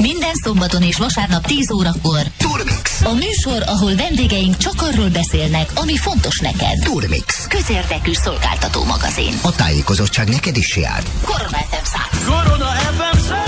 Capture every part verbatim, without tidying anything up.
Minden szombaton és vasárnap tíz órakor Turmix. A műsor, ahol vendégeink csak arról beszélnek, ami fontos neked. Turmix. Közérdekű szolgáltató magazin. A tájékozottság neked is jár. Korona ef em száz. Korona ef em száz.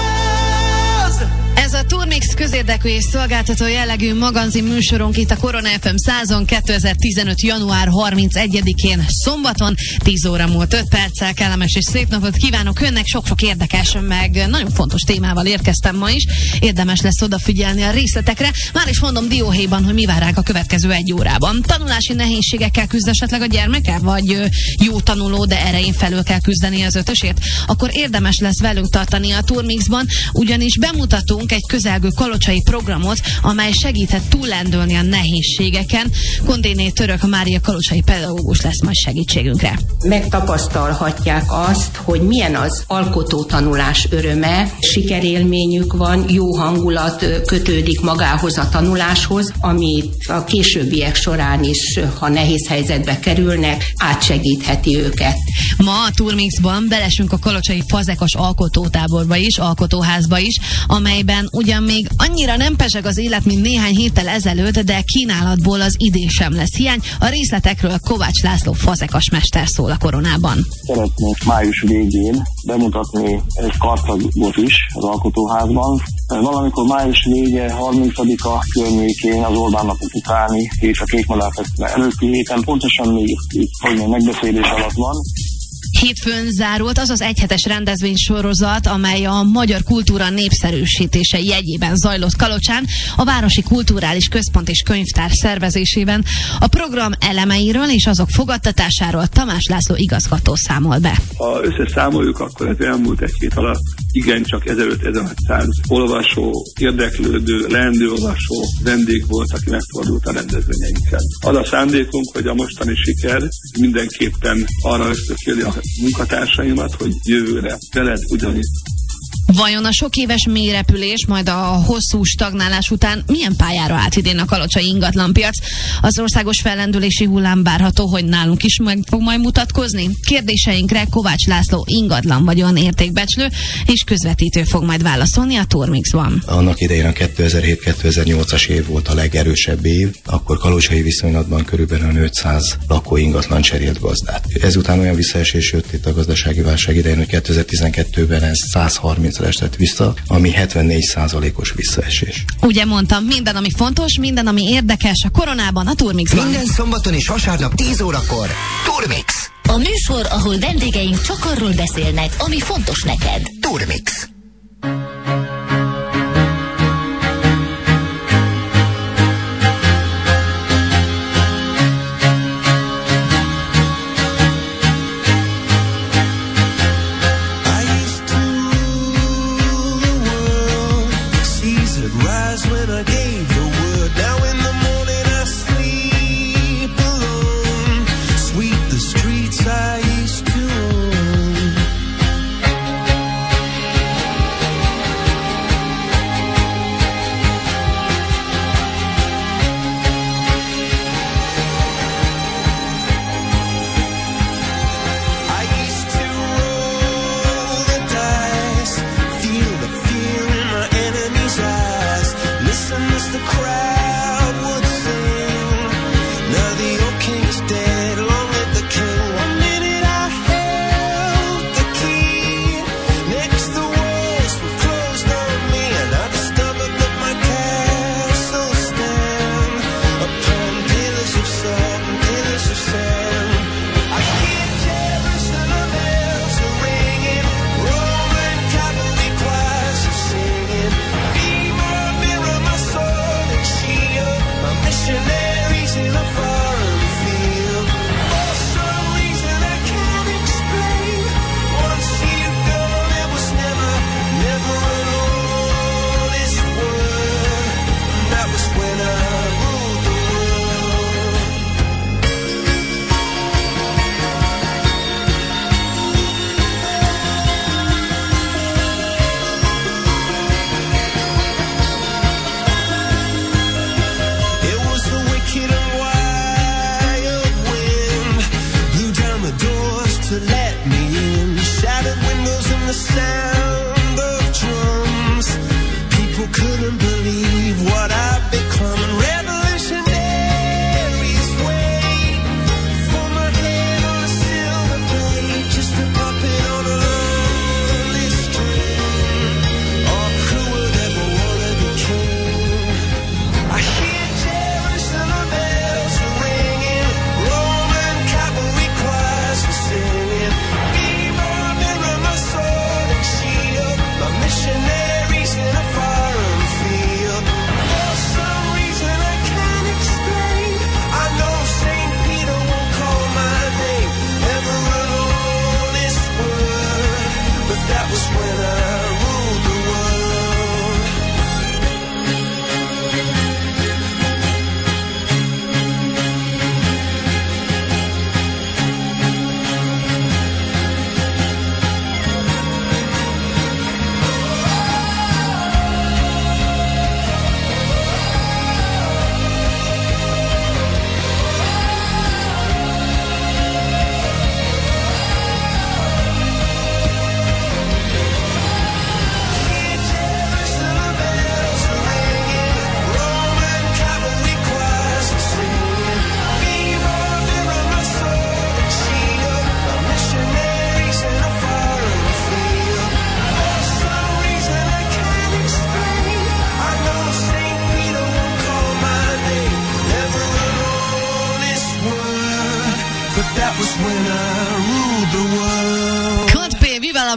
Ez a Turmix közérdekű és szolgáltató jellegű magazin műsorunk itt a Korona ef em százon kétezer-tizenöt. január harmincegyedikén szombaton tíz óra múlt öt perccel. Kellemes és szép napot kívánok önnek, sok-sok érdekes, meg nagyon fontos témával érkeztem ma is. Érdemes lesz odafigyelni a részletekre. Már is mondom dióhéjban, hogy mi vár ránk a következő egy órában. Tanulási nehézségekkel küzd esetleg a gyermeke, vagy ö, jó tanuló, de erején felül kell küzdeni az ötösért? Akkor érdemes lesz velünk tartani a Turmixban, ugyanis bemutatunk egy közelgő kalocsai programot, amely segíthet túllendülni a nehézségeken. Kondéné Török Mária kalocsai pedagógus lesz majd segítségünkre. Megtapasztalhatják azt, hogy milyen az alkotótanulás öröme, sikerélményük van, jó hangulat kötődik magához a tanuláshoz, amit a későbbiek során is, ha nehéz helyzetbe kerülnek, átsegítheti őket. Ma a Turmixban belesünk a kalocsai Fazekas alkotótáborba is, alkotóházba is, amelyben ugyan még annyira nem pezseg az élet, mint néhány héttel ezelőtt, de kínálatból az idén sem lesz hiány. A részletekről Kovács László Fazekas mester szól a Koronában. Szeretnénk május végén bemutatni egy karcagot is az alkotóházban. Valamikor május vége, harmincadika környékén, az Orbán napok utáni és a Kékmadár Fesztivál előtti héten, pontosan még itt, hogy még megbeszélés alatt van. Hétfőn zárult az az egyhetes rendezvénysorozat, amely a magyar kultúra népszerűsítése jegyében zajlott Kalocsán, a Városi Kulturális Központ és Könyvtár szervezésében. A program elemeiről és azok fogadtatásáról Tamás László igazgató számol be. Ha összeszámoljuk, akkor az elmúlt egy hét alatt igencsak ezeröt-ezerhatszáz olvasó, érdeklődő, leendő olvasó vendég volt, aki megfordult a rendezvényeinkkel. Az a szándékunk, hogy a mostani siker mindenképpen arra ösztökéli a munkatársaimat, hogy jövőre veled ugyanis. Vajon a sok éves mélyrepülés, majd a hosszú stagnálás után milyen pályára állt idén a kalocsai ingatlanpiac? Az országos fellendülési hullám várható, hogy nálunk is meg fog majd mutatkozni? Kérdéseinkre Kovács László ingatlan vagyon értékbecslő és közvetítő fog majd válaszolni a Turmixban. Annak idején a kétezer-hét-kétezer-nyolcas év volt a legerősebb év, akkor kalocsai viszonylatban körülbelül ötszáz lakó ingatlan cserélt gazdát. Ezután olyan visszaesés jött itt a gazdasági válság idején, hogy kétezer-tizenkettőben ez száz harminc esett vissza, ami hetvennégy százalékos visszaesés. Ugye mondtam, minden, ami fontos, minden, ami érdekes a Koronában, a Turmixban. Minden szombaton és vasárnap tíz órakor Turmix. A műsor, ahol vendégeink csak arról beszélnek, ami fontos neked. Turmix. Streets I used to own.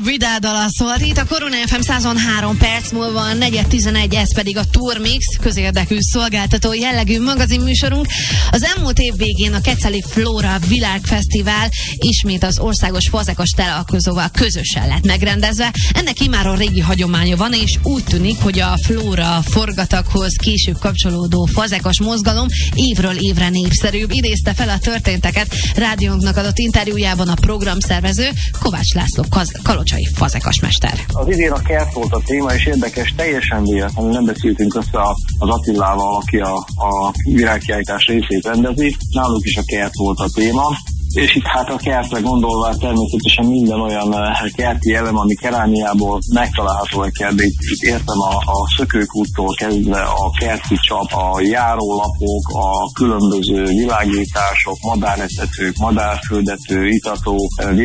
Vidal dala szólt. Itt a Korona ef em százon három perc múlva, negyven tizenegy, ez pedig a Turmix, közérdekű szolgáltató jellegű magazinműsorunk. Az elmúlt év végén a Keceli Flóra Világfesztivál ismét az országos fazekas találkozóval közösen lett megrendezve. Ennek imáron régi hagyománya van, és úgy tűnik, hogy a Flóra forgataghoz később kapcsolódó fazekas mozgalom évről évre népszerűbb. Idézte fel a történteket rádiónknak adott interjújában a programszervező Kovács László Kaz- kalocsai fazekasmester. Az idén a kert volt a téma, és érdekes, teljesen véletlenül nem beszéltünk össze az Attilával, aki a, a virágkiállítás részét rendezi. Náluk is a kert volt a téma. És itt hát a kertre gondolva természetesen minden olyan kerti elem, ami kerámiából megtalálható a kertben. Itt értem a, a szökőkúttól kezdve a kerti csap, a járólapok, a különböző világítások, madáretetők, madárföldető, itató,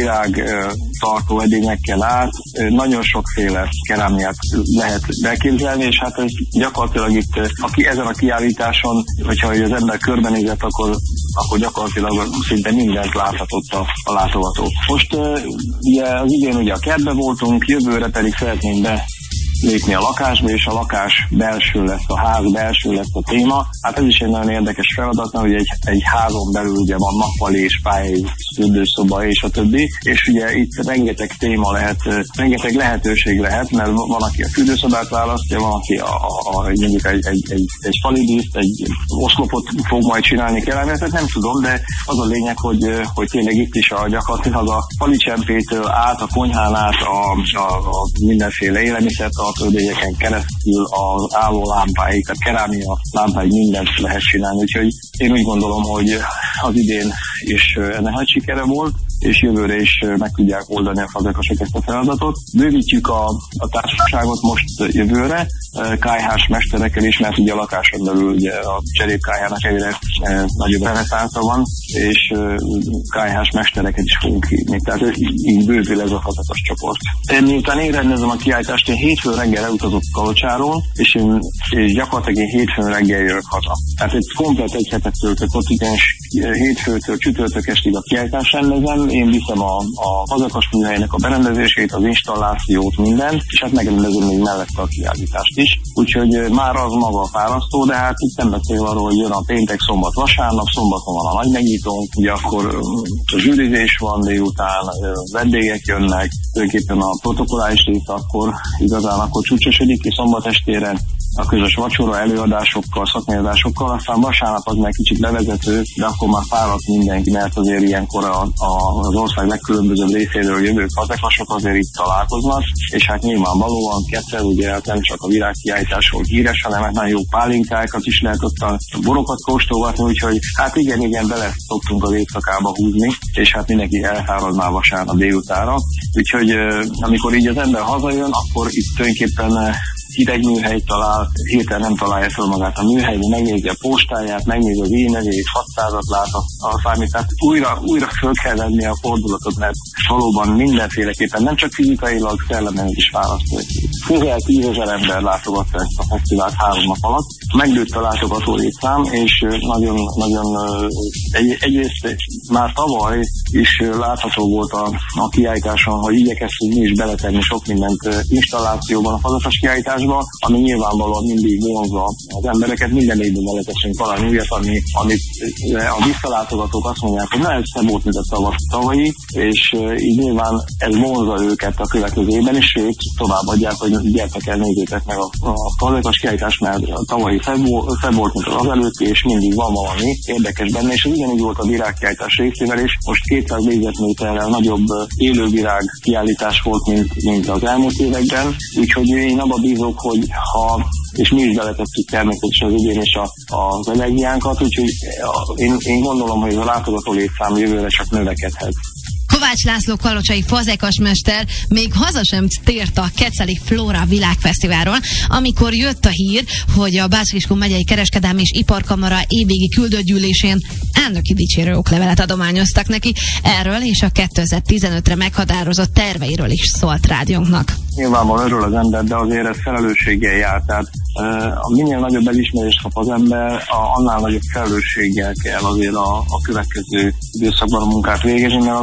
virágtartó edényekkel át. Nagyon sokféle kerámiát lehet beképzelni, és hát ez gyakorlatilag itt aki ezen a kiállításon, hogyha az ember körbenézett, akkor, akkor gyakorlatilag szinte mindent láthatott a, a látogató. Most uh, ugye az idén ugye a kertben voltunk, jövőre pedig szeretnénk be lépni a lakásba, és a lakás belső lesz, a ház belső lesz a téma. Hát ez is egy nagyon érdekes feladat, hogy egy, egy házon belül ugye van nappali és pályai, fürdőszoba és a többi, és ugye itt rengeteg téma lehet, rengeteg lehetőség lehet, mert van, aki a fürdőszobát választja, van, aki a, a, a, mondjuk egy, egy, egy, egy falidíszt, egy oszlopot fog majd csinálni kellene, tehát nem tudom, de az a lényeg, hogy, hogy tényleg itt is a gyakorlatilag a falicsempétől át, a konyhán át, a, a, a mindenféle élelmiszert, a földélyeken keresztül az álló lámpáig, tehát kerámia lámpáig mindent lehet csinálni, úgyhogy én úgy gondolom, hogy az idén is ennek nagy sikere volt, és jövőre is meg tudják oldani a fazekosok ezt a feladatot. Bővítjük a, a társaságot most jövőre, ká hás mesterekkel is, mert ugye a lakáson belül ugye a cserépkályhának egyre e, nagyobb reneszánsa van, és e, ká hás mestereket is fogunk hívni. Tehát így bővül ez a fazekos csoport. Én miután én rendezem a kiállítást, én hétfőn reggel elutazott Kalocsáról, és én és gyakorlatilag én hétfőn reggel jövök haza. Tehát egy komplet egy hetet töltök ott, ugyanis hétfőtől csütörtök estig a kiállítást rendezem, én viszem a, a fazekas műhelynek a berendezését, az installációt, mindent, és hát megrendezem még mellette a kiállítást is. Úgyhogy már az maga fárasztó, de hát itt nem beszél arról, hogy jön a péntek, szombat, vasárnap, szombaton van a nagy megnyitónk, ugye akkor a zsűrizés van délután, vendégek jönnek, tulajdonképpen a protokollális része akkor igazán akkor csúcsosodik ki szombat estére, a közös vacsora előadásokkal, szakmélyozásokkal, aztán vasárnap az meg kicsit levezető, de akkor már fáradt mindenki, mert azért ilyenkor a, a, az ország legkülönbözőbb részéről jövő fazekasok azért itt találkoznak, és hát nyilvánvalóan Kecel ugye nem csak a virágkiállításról híres, hanem hát nagyon jó pálinkákat is lehet ott a borokat kóstolgatni, úgyhogy hát igen, igen, bele szoktunk az éjszakába húzni, és hát mindenki elfárad már vasárnap délutára, úgyhogy amikor így az ember hazajön, akkor itt tulajdonképpen hideg műhelyt talál, hirtelen nem találja fel magát a műhelyben, megnézi a postáját, megnézi az e-mailét, hatszázat lát a, a számítát. Újra, újra föl kell venni a fordulatot, mert valóban mindenféleképpen nem csak fizikailag, szellemileg is választó. Közel tízezer ember látogatta ezt a fesztivált három nap alatt. Megnőtt a látogató létszám, és nagyon, nagyon egy, egyrészt már tavaly is látható volt a, a kiállításon, hogy igyekeztünk mi is beletenni sok mindent installációban a fazekas kiállításba, ami nyilvánvalóan mindig vonzza az embereket, minden évben beleteszünk valami újat, ami, amit a visszalátogatók azt mondják, hogy na ez szebb volt, mint a tavasz tavalyi, és így nyilván ez vonzza őket a következő évben, és sőt továbbadják, hogy gyertek el, nézzétek meg a, a fazekas kiállítást, mert a tavalyi szebb volt, mint az előtti, és mindig van valami érdekes benne, és ez ugyanígy volt a virágkiállítás részével, és most kétszáz négyzetméterrel nagyobb élővirág kiállítás volt, mint, mint az elmúlt években, úgyhogy én abba bízok, hogy ha, és mi is beletettük természetesen az idén is a, az energiánkat, úgyhogy én, én gondolom, hogy a látogató létszám jövőre csak növekedhet. Kovács László kalocsai fazekasmester még haza sem tért a Keceli Flóra Világfesztiválról, amikor jött a hír, hogy a Bács-Kiskun megyei kereskedelmi és iparkamara évvégi küldőgyűlésén elnöki dicsérő oklevelet adományoztak neki. Erről és a kétezer-tizenötre meghatározott terveiről is szólt rádiónknak. Nyilvánvalóan örül az ember, de azért ez felelősséggel jár. Tehát uh, minél nagyobb elismerést kap az ember, a, annál nagyobb felelősséggel kell azért a, a következő időszakban a munkát végezni, mert azért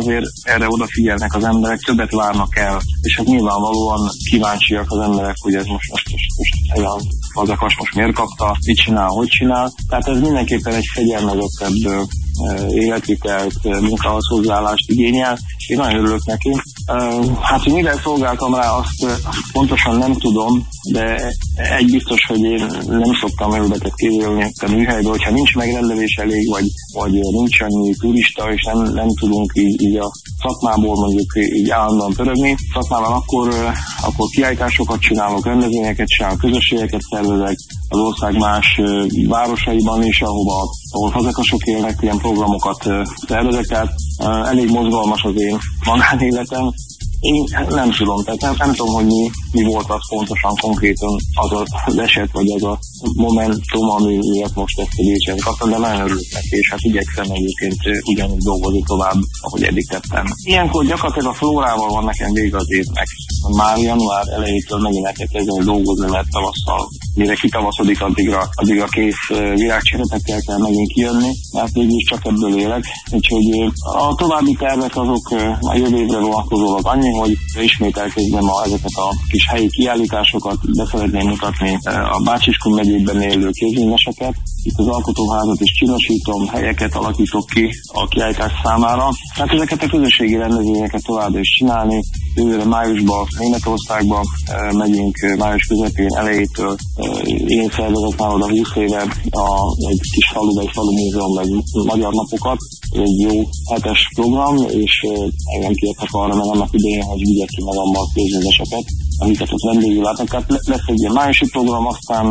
erre odafigyelnek az emberek, többet várnak el, és hát nyilvánvalóan kíváncsiak az emberek, hogy ez most, most, most, most olyan fazekas most miért kapta, mit csinál, hogy csinál. Tehát ez mindenképpen egy fegyelmezettebb életvitelt, munkához hozzáállást igényel, és én nagyon örülök neki. Hát, hogy mire szolgáltam rá, azt, azt pontosan nem tudom, de egy biztos, hogy én nem szoktam előbetett kézülni a műhelybe, hogyha nincs megrendelés elég, vagy, vagy nincs annyi turista, és nem, nem tudunk így, így a szakmából mondjuk így állandóan pörögni. Szakmában akkor, akkor kiállításokat csinálok, rendezvényeket csinálok, közösségeket szervezek az ország más városaiban is, ahova, ahol fazekasok élnek, ilyen programokat szervezek, tehát elég mozgalmas az én magánéletem. Én nem tudom, tehát nem, nem tudom, hogy mi, mi volt az pontosan konkrétan az az eset, vagy az a momentum, ami miatt most ezt a gyűjtséget kaptam, de nagyon örülök neki, és hát igyekszem egyébként ugyanúgy dolgozni tovább, ahogy eddig tettem. Ilyenkor gyakorlatilag a flórával van nekem vége az évnek. Már január elejétől megint el kell kezdeni dolgozni, mert tavasszal, mire kitavaszodik, addigra, addigra kész virágcseretekkel kell megint kijönni, mert végül is csak ebből élek. Úgyhogy a további tervek azok a jövő évre vonatkozólag annyi, hogy ismét elkezdem a, ezeket a kis helyi kiállításokat, be szeretném mutatni a Bácsiskun megyében élő kézműveseket. Itt az alkotóházat is csinosítom, helyeket alakítok ki a kiállítás számára. Tehát ezeket a közösségi rendezvényeket tovább is csinálni. Jövőre májusban Németországba megyünk, május közepén elejétől. Én szervezek már oda húsz éve a, egy kis faluba, egy falu múzeumban egy magyar napokat. Egy jó hetes program, és engem kértek arra, mert annak idején, hogy vigyek ki magammal kézműveseket, amiket ott vendégül látnak. Tehát lesz egy ilyen májusi program, aztán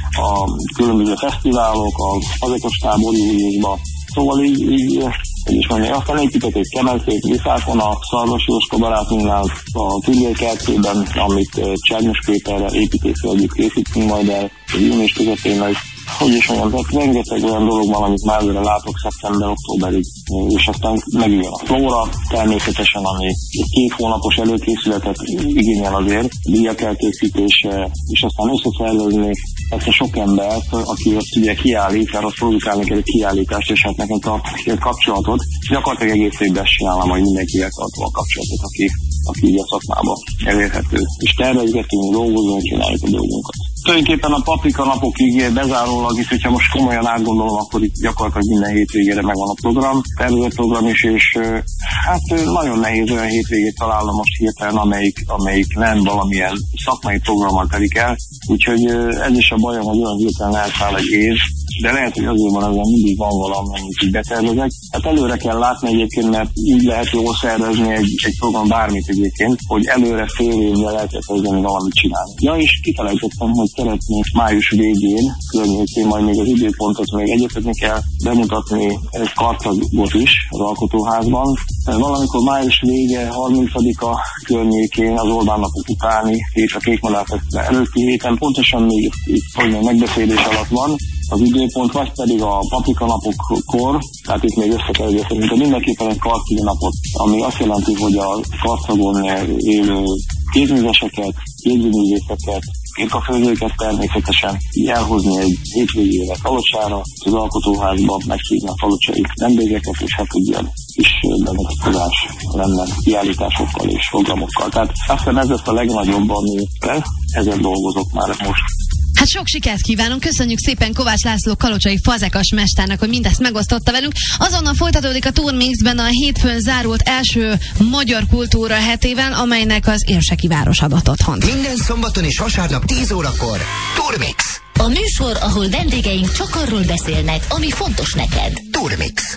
a különböző fesztiválok, a fazekos tábor júliusban. Szóval így, így hogy is mondja, aztán építek egy kemelszét Viszákon, a Szarvas Jóska barátunknál, a Tündérkertében, amit Csernyos Péterrel építéssel együtt készítünk majd el, június közepén lesz. Hogy is mondjam, tehát rengeteg olyan dolog van, amit már előre látok szeptember-októberig, és aztán megjön a flóra, természetesen, ami egy két hónapos előkészületet igényel azért, díjakelkészítése, és aztán összeszervezni ezt a sok embert, aki azt ugye kiállít, mert azt produkálni kell egy kiállítást, és hát nekem tartani egy kapcsolatot. Gyakorlatilag egész évben csinálom, hogy mindenkivel tartom a kapcsolatot, aki, aki így a szakmában elérhető. És tervezgetünk, dolgozunk, csináljuk a dolgunkat. Tulajdonképpen a paprika napokig bezárólag is, hogyha most komolyan átgondolom, akkor itt gyakorlatilag minden hétvégére megvan a program, tervezett program is, és hát nagyon nehéz olyan hétvégét találnom most hirtelen, amelyik, amelyik nem valamilyen szakmai programmal telik el, úgyhogy ez is a bajom, hogy olyan hirtelen elszáll egy év, de lehet, hogy azért van, hogy mindig van valami, amit így betervezek. Hát előre kell látni egyébként, mert így lehet jól szervezni egy, egy program bármit egyébként, hogy előre fél évvel el kell kezdeni valamit csinálni. Ja, és kifelejtettem, hogy szeretnék május végén, környékén majd még az időpontot még egyetlenül kell bemutatni egy karcagot is az alkotóházban. Valamikor május vége, harmincadika környékén, az Orbán napok utáni, és a Kékmadár Fesztivál előtti héten, pontosan még itt megbeszélés alatt van az időpont, vagy pedig a paprika napokkor, tehát itt még össze kell egyeztetni, de mindenképpen egy karcagi napot, ami azt jelenti, hogy a karcagon élő kézműveseket, képzőművészeket, irkafőzőket természetesen elhozni egy hétvégére Kalocsára, az alkotóházba megszívni a kalocsai vendégeket, és hát ugye is bemutatkozás lenne kiállításokkal és programokkal. Tehát aztán ez lesz a legnagyobb, ami ezen dolgozok már most. Hát sok sikert kívánunk, köszönjük szépen Kovács László kalocsai fazekas mesternek, hogy mindezt megosztotta velünk. Azonnal folytatódik a Turmixben a hétfőn zárult első magyar kultúra hetével, amelynek az Érseki város adott otthont. Minden szombaton és vasárnap tíz órakor Turmix. A műsor, ahol vendégeink csak arról beszélnek, ami fontos neked. Turmix.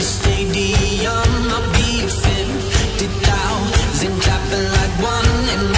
One and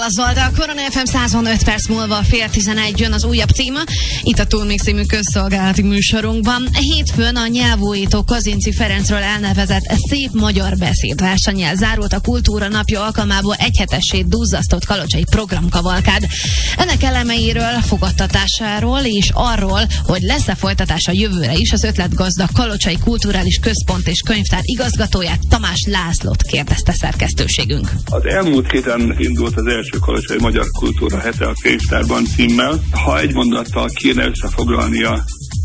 Zsolt, a Korona ef em százon öt perc múlva fél tizenegy jön az újabb téma. Itt a Turmix című közszolgálati műsorunkban. Hétfőn a nyelvújító Kazinczy Ferencről elnevezett Szép Magyar Beszédversennyel zárult a Kultúra Napja alkalmából egyhetessé duzzasztott kalocsai programkavalkád. Ennek elemeiről, fogadtatásáról és arról, hogy lesz-e folytatása jövőre is, az ötletgazda Kalocsai Kulturális Központ és Könyvtár igazgatóját, Tamás Lászlót kérdezte szerkesztőségünk. Az elmúlt héten indult az első Kalocsai Magyar Kultúra hete a könyvtárban címmel. Ha egy mondattal kéne összefoglalni a,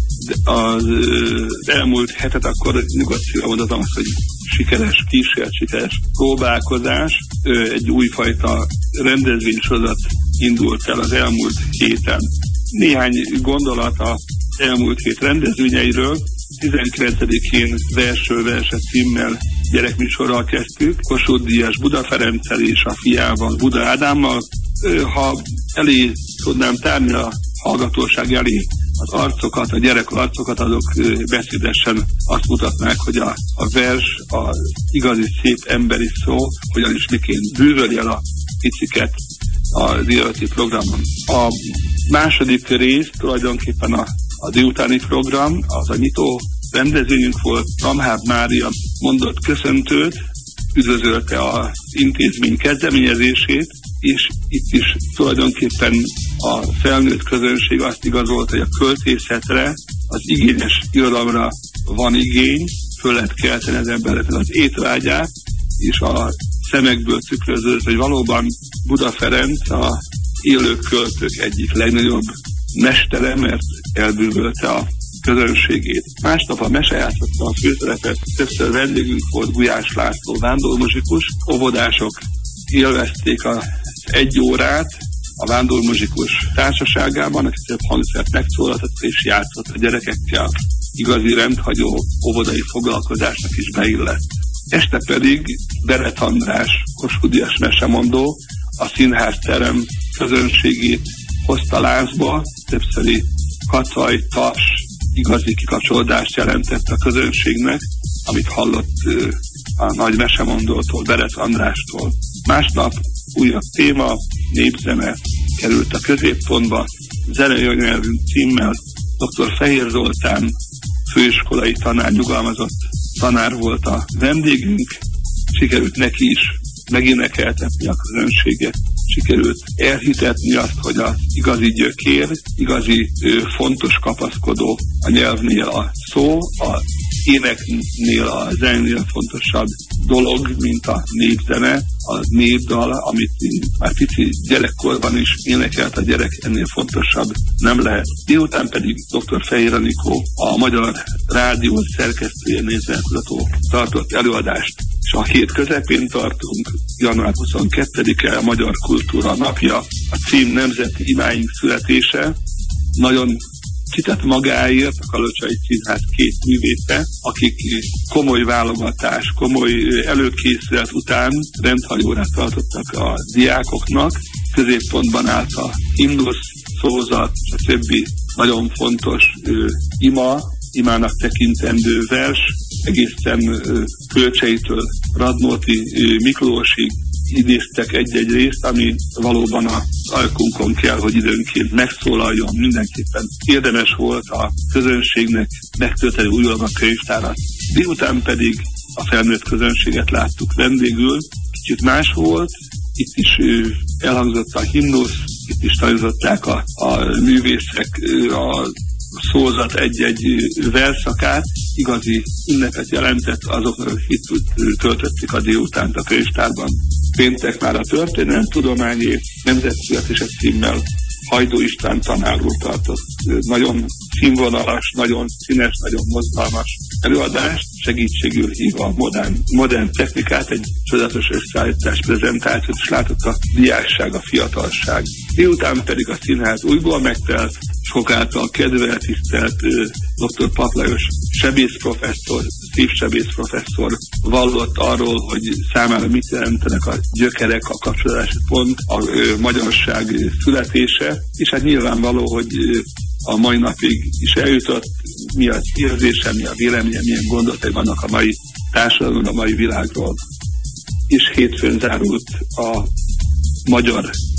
az, az elmúlt hetet, akkor nyugodtan mondatom azt, hogy sikeres kísérlet, sikeres próbálkozás. Egy újfajta rendezvénysorozat indult el az elmúlt héten. Néhány gondolat az elmúlt hét rendezvényeiről. tizenkilencedikén Versről verse címmel gyerekműsorral kezdtük, Kossuth Díjas Buda Ferenccel és a fiával, Buda Ádámmal. Ha elé tudnám tárni a hallgatóság elé az arcokat, a gyerek arcokat, azok beszédesen azt mutatnák, hogy a, a vers, az igazi szép emberi szó, hogyan is miként bűvöli el a piciket a délelőtti programon. A második rész tulajdonképpen a, a délutáni program, az a nyitó rendezvényünk volt. Ramháb Mária mondott köszöntőt, üdvözölte az intézmény kezdeményezését, és itt is tulajdonképpen a felnőtt közönség azt igazolt, hogy a költészetre, az igényes irodalomra van igény, föl lehet kelteni az embernek az étvágyát, és a szemekből tükröződött, hogy valóban Buda Ferenc a élő költők egyik legnagyobb mestere, mert elbűvölte a közönségét. Másnap a mese játszotta a főszerepet, többször vendégünk volt Gulyás László vándormuzsikus, óvodások élvezték az egy órát a vándormuzsikus társaságában, aki több hangszert megszólaltatott és játszott a gyerekekkel. Igazi rendhagyó óvodai foglalkozásnak is beillett. Este pedig Beret András, Kossuth Díjas mesemondó, a színházterem közönségét hozta lázba, többszöri kacaj, taps, igazi kikapcsolódást jelentett a közönségnek, amit hallott a nagy mesemondótól, Beret Andrástól. Másnap újabb téma, népzene került a középpontba, zenei anyanyelvünk címmel dr. Fehér Zoltán főiskolai tanár, nyugalmazott tanár volt a vendégünk, sikerült neki is megénekeltetni a közönséget, sikerült elhitetni azt, hogy az igazi gyökér, igazi fontos kapaszkodó a nyelvnél a szó, a éneknél, a zenénél fontosabb dolog, mint a népzene, a népdal, amit már pici gyerekkorban is énekelt a gyerek, ennél fontosabb nem lehet. Délután pedig dr. Fehér Anikó, a Magyar Rádió szerkesztője, nézőkutató tartott előadást, és a hét közepén tartunk, január huszonkettedike, a Magyar Kultúra Napja, a cím Nemzeti Imáink születése. Nagyon kitett magáért a Kalocsai Színház két művésze, akik komoly válogatás, komoly előkészület után rendhagyórát tartottak a diákoknak. Középpontban állt a himnusz, szózat, és a többi nagyon fontos ö, ima, imának tekintendő vers, egészen ö, Kölcseitől Radnóti ö, Miklósig idéztek egy-egy részt, ami valóban az ajkunkon kell, hogy időnként megszólaljon. Mindenképpen érdemes volt a közönségnek megtölteni újra a könyvtárat. Délután pedig a felnőtt közönséget láttuk vendégül. Kicsit más volt, itt is elhangzott a himnusz, itt is tanították a, a művészek a szózat egy-egy verszakát, igazi ünnepet jelentett, azoknak, akik itt töltötték a délutánt a könyvtárban. Péntek már a történelemtudományi nemzetszületése címmel Hajdú István tanár úr tartott nagyon színvonalas, nagyon színes, nagyon mozgalmas előadást, segítségül hívva a modern, modern technikát, egy csodálatos összeállítás prezentációt, és látott a diákság, a fiatalság. Délután pedig a színház újból megtelt, sok által kedvelt, tisztelt dr. Paplajos sebészprofesszor, szívsebész professzor vallott arról, hogy számára mit jelentenek a gyökerek, a kapcsolási pont, a ö, magyarság születése, és hát nyilvánvaló, hogy ö, a mai napig is eljutott, mi az érzése, mi a véleménye, milyen gondolatai vannak a mai társadalomban, a mai világról. És hétfőn zárult a Magyar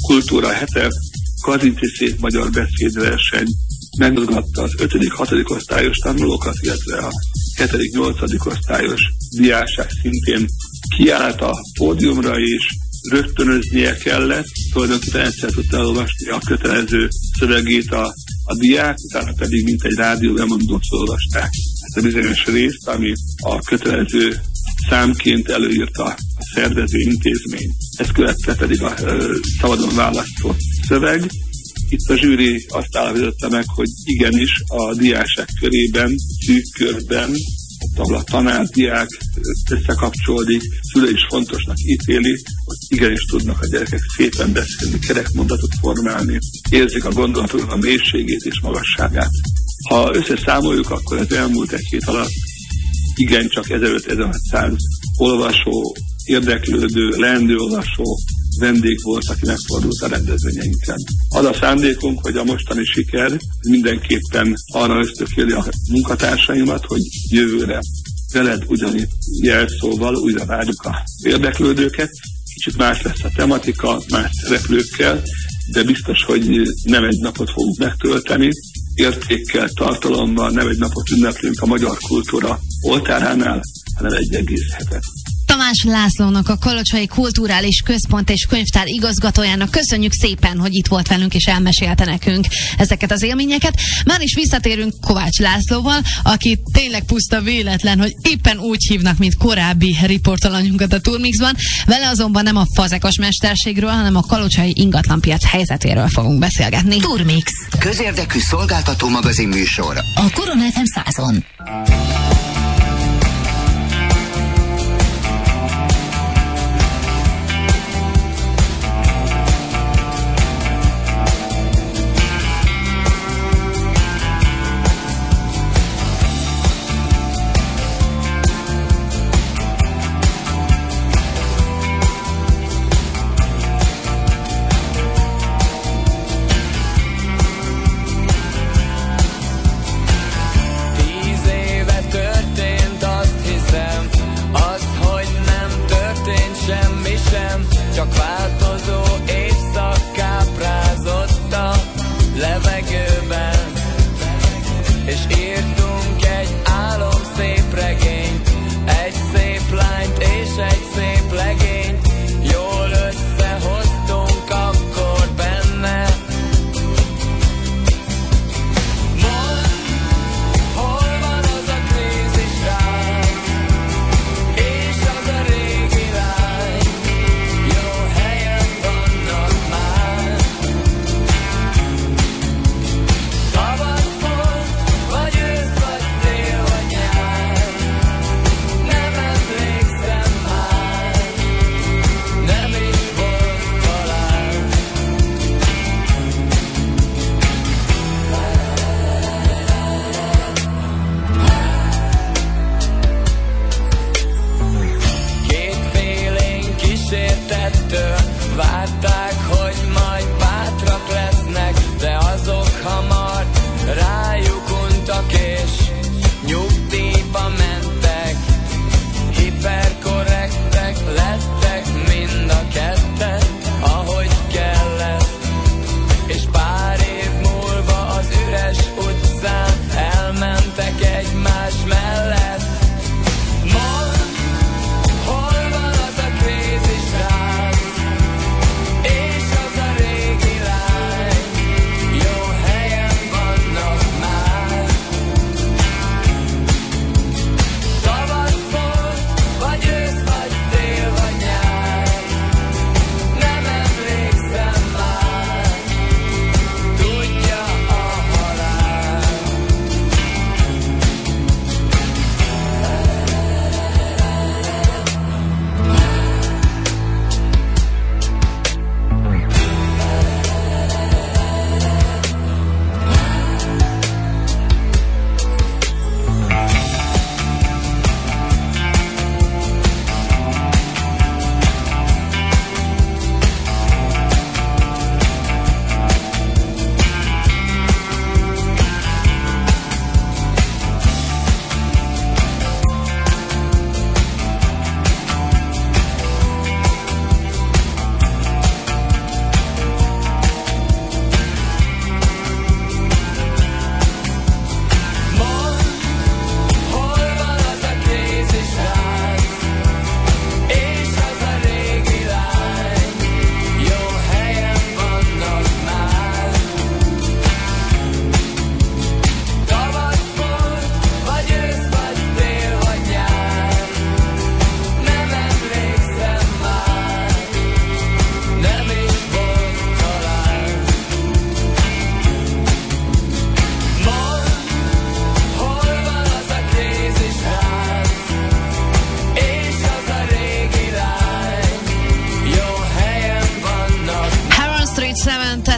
Kultúra hete Kazinci szép magyar beszédverseny megmozgatta az ötödik hatodik osztályos tanulókat, illetve a hetedik nyolcadik osztályos diákság szintén kiállt a pódiumra, és rögtönöznie kellett, tulajdonképpen egyszer tudta elolvasni a kötelező szövegét a, a diák, utána pedig mint egy rádió bemondót olvasták ezt a bizonyos részt, ami a kötelező számként előírta a szervező intézmény. Ezt követte pedig a ö, szabadon választott szöveg. Itt a zsűri azt állapította meg, hogy igenis a diákság körében, szűk körben, ahol a tanár, diák összekapcsolódik, szülő is fontosnak ítéli, hogy igenis tudnak a gyerekek szépen beszélni, kerekmondatot formálni, érzik a gondolatoknak a mélységét és magasságát. Ha összeszámoljuk, akkor az elmúlt egy hét alatt igencsak ezeröt-ezerhatszáz olvasó, érdeklődő, leendő olvasó vendég volt, aki megfordult a rendezvényeinken. Az a szándékunk, hogy a mostani siker mindenképpen arra ösztökéli a munkatársaimat, hogy jövőre veled ugyanígy jelszóval újra várjuk a érdeklődőket. Kicsit más lesz a tematika, más szereplőkkel, de biztos, hogy nem egy napot fogunk megtölteni, értékkel, tartalommal, nem egy napot ünneplünk a magyar kultúra oltáránál, hanem egy egész hetet. Tamás Lászlónak, a Kalocsai Kulturális Központ és Könyvtár igazgatójának köszönjük szépen, hogy itt volt velünk és elmesélte nekünk ezeket az élményeket. Már is visszatérünk Kovács Lászlóval, aki tényleg puszta véletlen, hogy éppen úgy hívnak, mint korábbi riportalanyunkat a Turmixban. Vele azonban nem a fazekas mesterségről, hanem a kalocsai ingatlanpiac helyzetéről fogunk beszélgetni. Turmix. Közérdekű szolgáltató magazin műsor. A Korona ef em százon. Hol van az a krízis rác,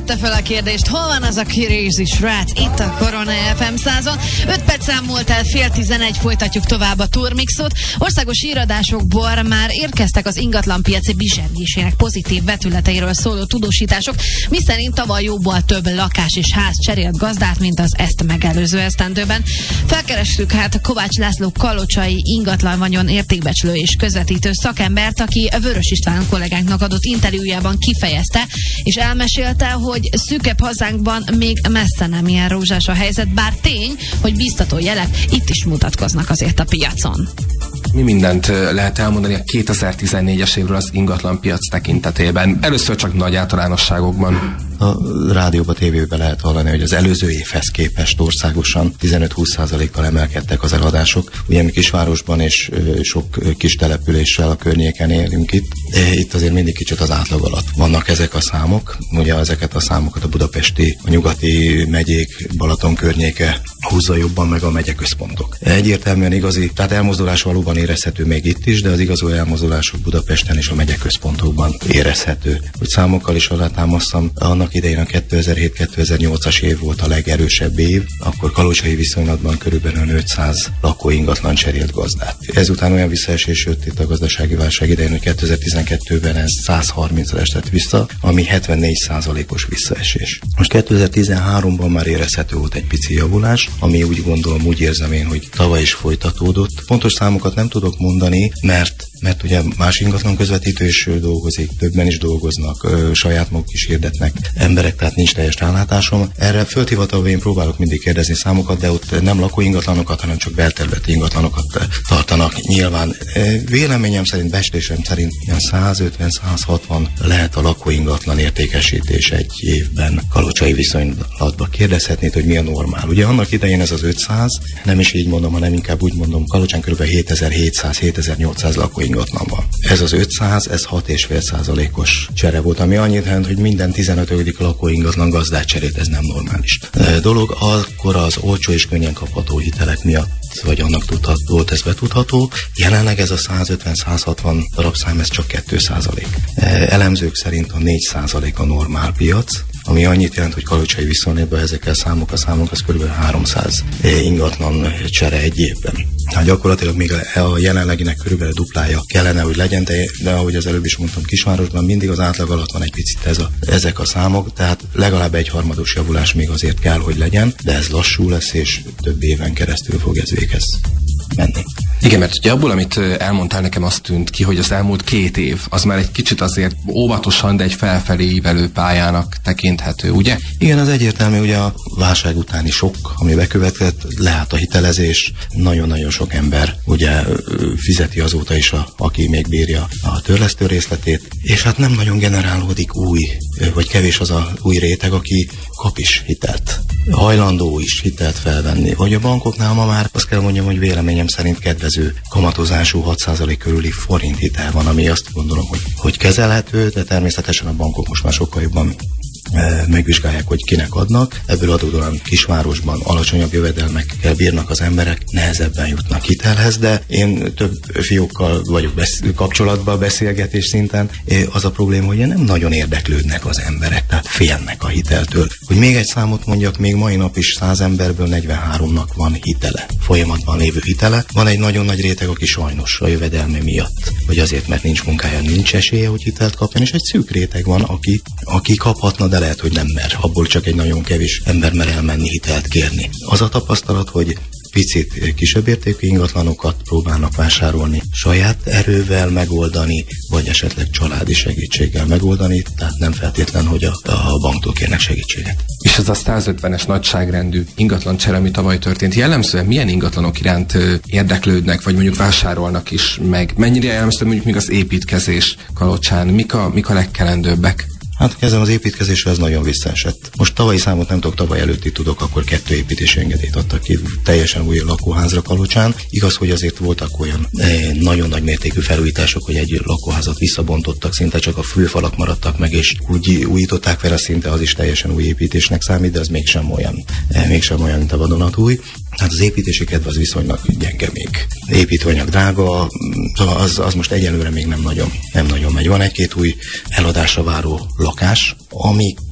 tette fel a kérdést, hol van az a crazy srác itt a Korona ef em százon. öt perc múlt el, fél tizenegy, folytatjuk tovább a Turmixot. Országos híradásokból már érkeztek az ingatlanpiaci bizsergésének pozitív vetületeiről szóló tudósítások, miszerint tavaly jóval több lakás és ház cserélt gazdát, mint az ezt megelőző esztendőben. Felkerestük hát Kovács László kalocsai ingatlanvagyon értékbecslő és közvetítő szakembert, aki Vörös István kollégánknak adott interjújában kifejezte, és elmesélte, hogy szűkebb hazánkban még messze nem ilyen rózsás a helyzet, bár tény, hogy biztató jelek itt is mutatkoznak azért a piacon. Mi mindent lehet elmondani a kétezer-tizennégyes évről az ingatlanpiac tekintetében? Először csak nagy általánosságokban. A rádióban, tévében lehet hallani, hogy az előző évhez képest országosan tizenöt-húsz százalékkal emelkedtek az eladások. Ugye mi kisvárosban és sok kis településsel a környéken élünk itt. Itt azért mindig kicsit az átlag alatt vannak ezek a számok. Ugye ezeket a számokat a budapesti, a nyugati megyék, Balaton környéke húzza jobban meg a megyeközpontok. Egyértelműen igazi, tehát elmozdulás valóban érezhető még itt is, de az igazó elmozdulások Budapesten és a megyeközpontokban érezhető. Hogy számokkal is alátámasztam, annak idején a kétezer-hét-kétezer-nyolcas év volt a legerősebb év, akkor kalocsai viszonylatban körülbelül ötszáz lakó ingatlan cserélt gazdát. Ezután olyan visszaesés jött itt a gazdasági válság idején, hogy kétezer-tizenkettőben ez száz harmincra esett vissza, ami hetvennégy százalékos visszaesés. Most kétezer-tizenháromban már érezhető volt egy pici javulás, ami úgy gondolom, úgy érzem én, hogy tavaly is folytatódott. Pontos számokat nem tudok mondani, mert mert ugye más ingatlan közvetítő is dolgozik, többen is dolgoznak, ö, saját maguk is hirdetnek emberek, tehát nincs teljes rálátásom. Erre földhivatalban én próbálok mindig kérdezni számokat, de ott nem lakó ingatlanokat, hanem csak belterületi ingatlanokat tartanak. Nyilván véleményem szerint, becslésem szerint ilyen százötven-százhatvan lehet a lakó ingatlan értékesítés egy évben kalocsai viszonylatban. Kérdezhetnéd, hogy mi a normál. Ugye annak idején ez az ötszáz, nem is így mondom, hanem inkább úgy mondom, Kalocsán kb. hétezer-hétszáz-hétezer-nyolcszáz lakó ingatlan van. Ez az ötszáz, ez hat egész öt százalékos csere volt, ami annyit jelent, hogy minden tizenötödik lakó ingatlan gazdát cserélt, ez nem normális e, dolog. Akkor az olcsó és könnyen kapható hitelek miatt, vagy annak tudhat, volt ez betudható. Jelenleg ez a százötven-százhatvan darabszám, ez csak két százalék. E, elemzők szerint a négy százalék a normál piac, ami annyit jelent, hogy kalocsai viszonylatban ezekkel számok a számok, az kb. háromszáz ingatlan csere egy évben. Hát gyakorlatilag még a jelenleginek körülbelül duplája kellene, hogy legyen, de, de ahogy az előbb is mondtam, kisvárosban mindig az átlag alatt van egy picit ez a, ezek a számok, tehát legalább egy harmados javulás még azért kell, hogy legyen, de ez lassú lesz, és több éven keresztül fog ez véghez menni. Igen, mert ugye abból, amit elmondtál, nekem azt tűnt ki, hogy az elmúlt két év, az már egy kicsit azért óvatosan, de egy felfelé ívelő pályának tekinthető, ugye? Igen, az egyértelmű, ugye a válság utáni sok, ami bekövetkezett, lehet a hitelezés, nagyon-nagyon sok ember ugye fizeti azóta is, a, aki még bírja a törlesztő részletét, és hát nem nagyon generálódik új, vagy kevés az a új réteg, aki kap is hitelt. Hajlandó is hitelt felvenni. Vagy a bankoknál ma már azt kell mondjam, hogy véleményem szerint kedvező kamatozású hat százalék körüli forint hitel van, ami azt gondolom, hogy, hogy kezelhető, de természetesen a bankok most már sokkal jobban megvizsgálják, hogy kinek adnak. Ebből adódóan kisvárosban alacsonyabb jövedelmekkel bírnak az emberek, nehezebben jutnak hitelhez, de én több fiókkal vagyok besz- kapcsolatban, beszélgetés szinten. Az a probléma, hogy nem nagyon érdeklődnek az emberek, tehát félnek a hiteltől. Hogy még egy számot mondjak, még mai nap is száz emberből negyvenháromnak van hitele, folyamatban lévő hitele. Van egy nagyon nagy réteg, aki sajnos a jövedelme miatt, vagy azért, mert nincs munkája, nincs esélye, hogy hitelt kapjon, és egy szűk réteg van, aki, aki kaphatna, de lehet, hogy nem mer. Abból csak egy nagyon kevés ember mer elmenni hitelt kérni. Az a tapasztalat, hogy picit kisebb értékű ingatlanokat próbálnak vásárolni, saját erővel megoldani, vagy esetleg családi segítséggel megoldani, tehát nem feltétlen, hogy a, a banktól kérnek segítséget. És ez a százötvenes nagyságrendű ingatlan csere, ami tavaly történt, jellemzően milyen ingatlanok iránt ö, érdeklődnek, vagy mondjuk vásárolnak is meg? Mennyire jellemző mondjuk még az építkezés Kalocsán? Mik a, mik a legkelendőbbek? Hát kezdem az építkezésre, ez nagyon visszaesett. Most tavalyi számot nem tudok, tavaly előtti tudok, akkor kettő építési engedélyt adtak ki teljesen új lakóházra Kalocsán. Igaz, hogy azért voltak olyan eh, nagyon nagy mértékű felújítások, hogy egy lakóházat visszabontottak, szinte csak a főfalak maradtak meg, és úgy újították fel, a szinte az is teljesen új építésnek számít, de az mégsem olyan, eh, mégsem olyan, mint a vadonatúj. Hát az építési kedv az viszonylag gyenge még. Építőanyag drága, az, az most egyelőre még nem nagyon, nem nagyon megy. Van egy-két új eladásra váró lakás, ami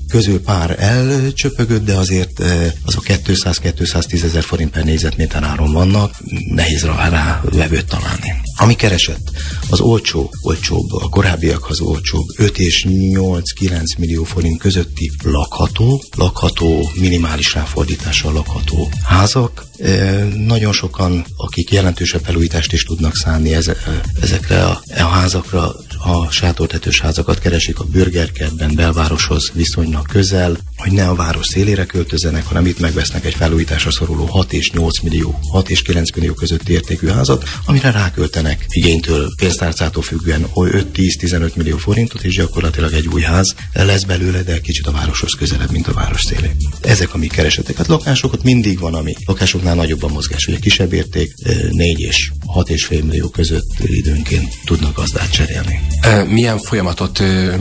közül pár elcsöpögött, de azért azok kétszáz-kétszáztíz ezer forint per négyzetméter áron vannak, nehéz rá, rá vevőt találni. Ami keresett, az olcsó, olcsóbb, a korábbiakhoz olcsóbb, öt és nyolc-kilenc millió forint közötti lakható, lakható, minimális ráfordítással lakható házak. E, nagyon sokan, akik jelentősebb felújítást is tudnak szánni eze, ezekre a, a házakra, a sátortetős házakat keresik a Bürgerkertben, belvároshoz viszonylag közel, hogy ne a város szélére költözzenek, hanem itt megvesznek egy felújításra szoruló hat és nyolc millió, hat és kilenc millió közötti értékű házat, amire ráköltenek igénytől, pénztárcától függően öt-tíz-tizenöt millió forintot, és gyakorlatilag egy új ház lesz belőle, de kicsit a városhoz közelebb, mint a város szélén. Ezek a mi keresetek. Hát lakásokat mindig van, ami lakásoknál nagyobb a mozgás, ugye kisebb érték, négy és hat és fél millió között időnként tudnak gazdát cserélni. Milyen folyamatot,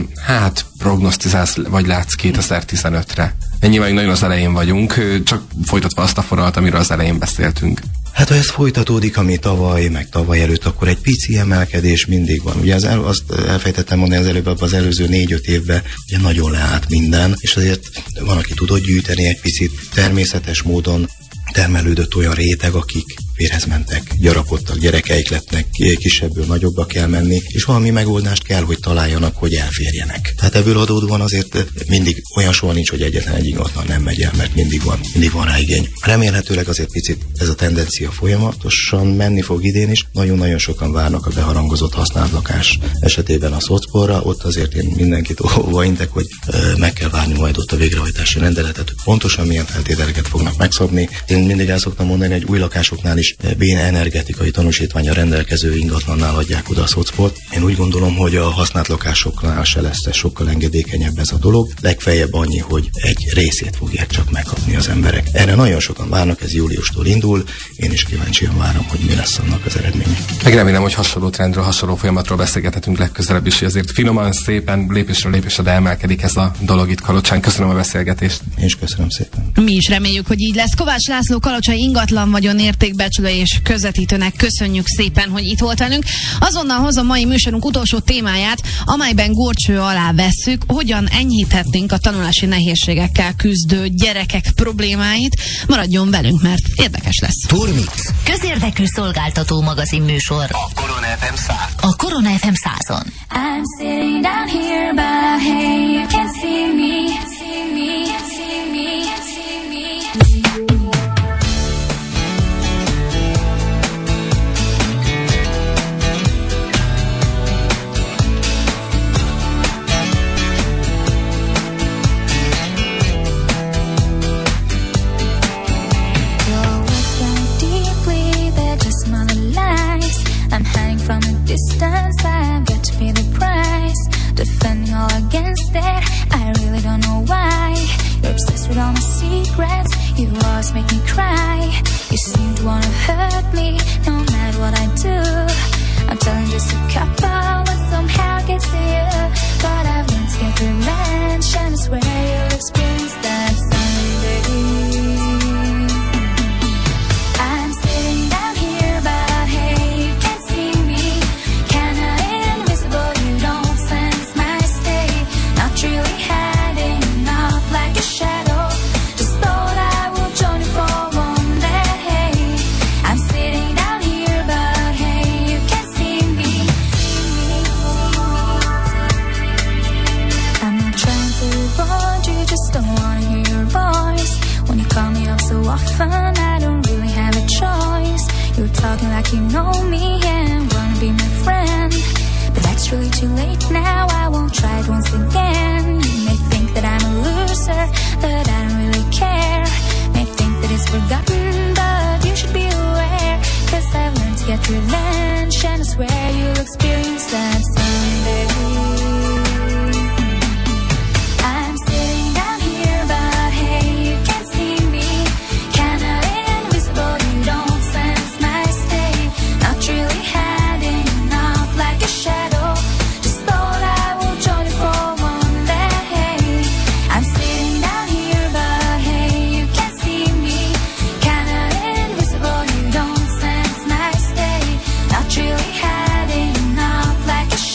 hát prognosztizálsz, vagy látsz kétezer-tizenötre? Nyilván nagyon az elején vagyunk, csak folytatva azt a forralat, amiről az elején beszéltünk. Hát ha ez folytatódik, ami tavaly, meg tavaly előtt, akkor egy pici emelkedés mindig van. Ugye az el, azt elfejtettem mondani az előbb, az előző négy-öt évben ugye nagyon leállt minden, és azért van, aki tudott gyűjteni egy picit, természetes módon termelődött olyan réteg, akik vérhez mentek, gyarapodtak, gyerekeik lettnek, kisebből nagyobbba kell menni, és valami megoldást kell, hogy találjanak, hogy elférjenek. Tehát ebből adódóan azért mindig olyan soha nincs, hogy egyetlen egy ingatlan nem megy el, mert mindig van, mindig van rá igény. Remélhetőleg azért picit ez a tendencia folyamatosan menni fog idén is. Nagyon-nagyon sokan várnak a beharangozott használt lakás esetében a szocporra. Ott azért én mindenkit óva intek, hogy meg kell várni majd ott a végrehajtási rendeletet, hogy pontosan milyen feltételeket fognak megszabni. Én mindig el szoktam mondani, hogy új lakásoknál is bén energetikai tanúsítványa rendelkező ingatlannál adják oda a szocport. Én úgy gondolom, hogy a használt lakásoknál se lesz ez sokkal engedékenyebb ez a dolog. Legfeljebb annyi, hogy egy részét fogják csak megkapni az emberek. Erre nagyon sokan várnak, ez júliustól indul. Én is kíváncsian várom, hogy mi lesz annak az eredménye. Meg remélem, hogy hasonló trendről, hasonló folyamatról beszélgethetünk legközelebb is, hogy azért finoman, szépen, lépésről lépésre, de emelkedik ez a dolog itt Kalocsán. Köszönöm a beszélgetést. Én is köszönöm szépen. Mi is reméljük, hogy így lesz. Kovács László, Kalocsai ingatlan vagyon értékbecsülő és közvetítőnek köszönjük szépen, hogy itt volt velünk. Azonnal hozom mai műsorunk utolsó témáját, amelyben górcső alá vesszük, hogyan enyhíthetnénk a tanulási nehézségekkel küzdő gyerekek problémáit. Maradjon velünk, mert érdekes lesz. Turmix. Közérdekű szolgáltató magazin műsor. A Korona ef em száz. A Korona ef em százon. I'm sitting down here, but hey, you can see me, see me, see me, see me. Distance, I've got to pay the price. Defending all against it, I really don't know why. You're obsessed with all my secrets, you always make me cry. You seem to wanna hurt me, no matter what I do. I'm telling just a couple, but somehow it gets to you. But I've learned to get revenge, and I swear you'll experience that someday. I'm sitting down here, but hey, you can't see me. Really hiding out like a shadow. Just thought I would join you for one day. I'm sitting down here, but hey, you can't see me. I'm not trying to avoid you, just don't wanna hear your voice. When you call me up so often, I don't really have a choice. You're talking like you know me and wanna be my friend. But that's really too late now, I won't try it once again. You may think that I'm a loser, but I don't really care. May think that it's forgotten, but you should be aware. Cause I've learned to get revenge, and I swear you'll experience that someday. I'm sitting down here, but hey, you can't see me. Kinda invisible, you don't sense my state. Not really hiding out like a shadow. Just thought I would join you for one day. I'm sitting down here, but hey, you can't see me. Kinda invisible, you don't sense my state. Not really hiding out like a shadow.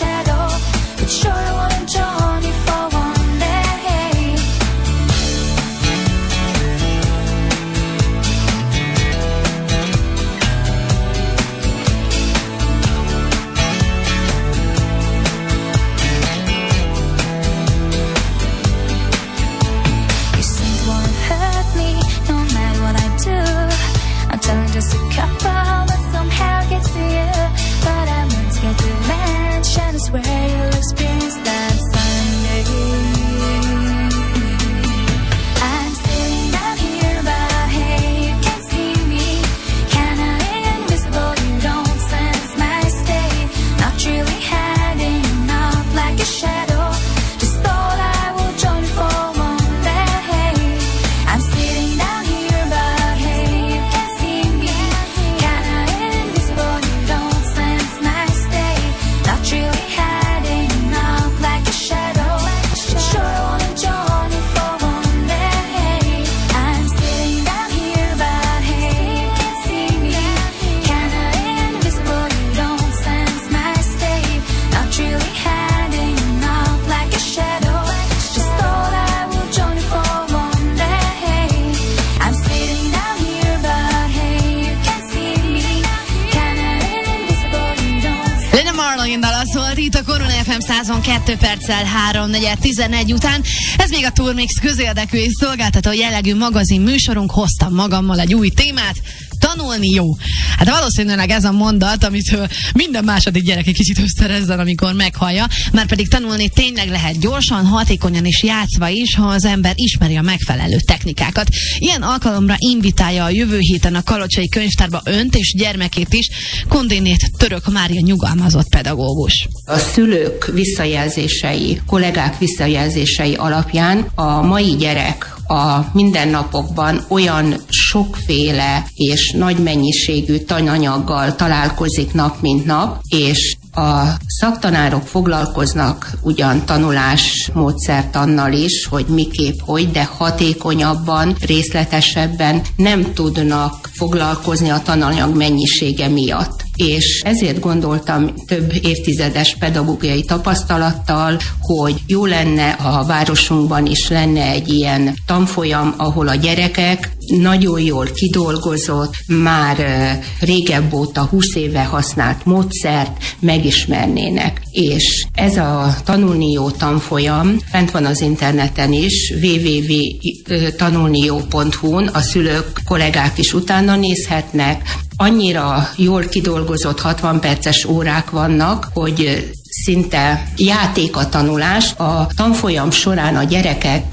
huszonkettő perccel három negyven tizenegy után. Ez még a Turmix közérdekű és szolgáltató jellegű magazin műsorunk. Hoztam magammal egy új témát. Tanulni jó. Hát valószínűleg ez a mondat, amit minden második gyerek egy kicsit összerezzen, amikor meghallja, már pedig tanulni tényleg lehet gyorsan, hatékonyan és játszva is, ha az ember ismeri a megfelelő technikákat. Ilyen alkalomra invitálja a jövő héten a Kalocsai Könyvtárba önt és gyermekét is, Kondénét Török Mária nyugalmazott pedagógus. A szülők visszajelzései, kollégák visszajelzései alapján a mai gyerek a mindennapokban olyan sokféle és nagy mennyiségű tananyaggal találkozik nap mint nap, és a szaktanárok foglalkoznak ugyan tanulás módszertannal is, hogy miképp hogy, de hatékonyabban, részletesebben nem tudnak foglalkozni a tananyag mennyisége miatt. És ezért gondoltam több évtizedes pedagógiai tapasztalattal, hogy jó lenne, ha a városunkban is lenne egy ilyen tanfolyam, ahol a gyerekek nagyon jól kidolgozott, már régebb óta, húsz éve használt módszert megismernének. És ez a Tanulni Jó tanfolyam fent van az interneten is, double-u double-u double-u pont tanulni jó pont hu-n, a szülők, kollégák is utána nézhetnek. Annyira jól kidolgozott hatvan perces órák vannak, hogy szinte játék a tanulás. A tanfolyam során a gyerekek